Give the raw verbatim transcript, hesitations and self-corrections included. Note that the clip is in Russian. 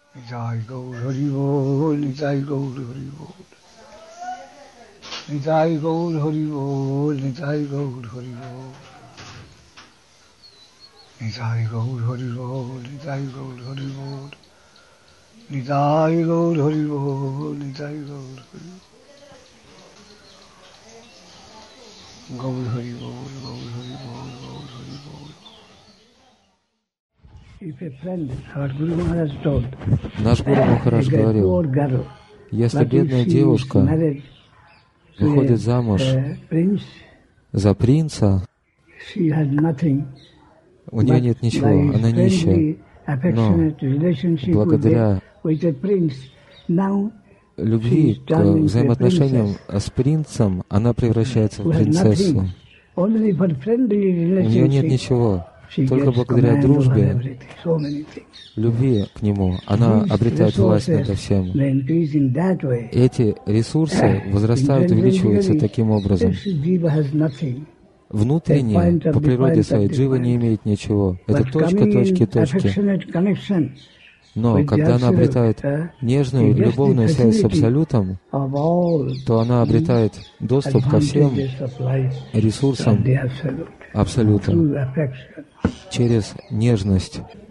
Nitai Gaur Hari Bol, Nitai Gaur Hari Bol. Nitai Gaur Hari Bol, Nitai Gaur Hari Bol. Nitai Gaur Hari Bol, Nitai Gaur Hari Bol. Nitai Gaur Hari Bol, Nitai Gaur Hari Bol. Gaur Hari Bol, Gaur Hari Bol, Gaur Hari Bol. Наш Гуру Махарадж говорил, если бедная девушка выходит замуж за принца, у нее нет ничего, она нищая, но благодаря любви к взаимоотношениям с принцем она превращается в принцессу. У нее нет ничего. Только благодаря дружбе, любви к нему, она обретает власть над всем. Эти ресурсы возрастают, увеличиваются таким образом. Внутренне, по природе своей, джива не имеет ничего. Это точка, точки, точки. Но когда она обретает нежную, любовную связь с Абсолютом, то она обретает доступ ко всем ресурсам Абсолюта через нежность.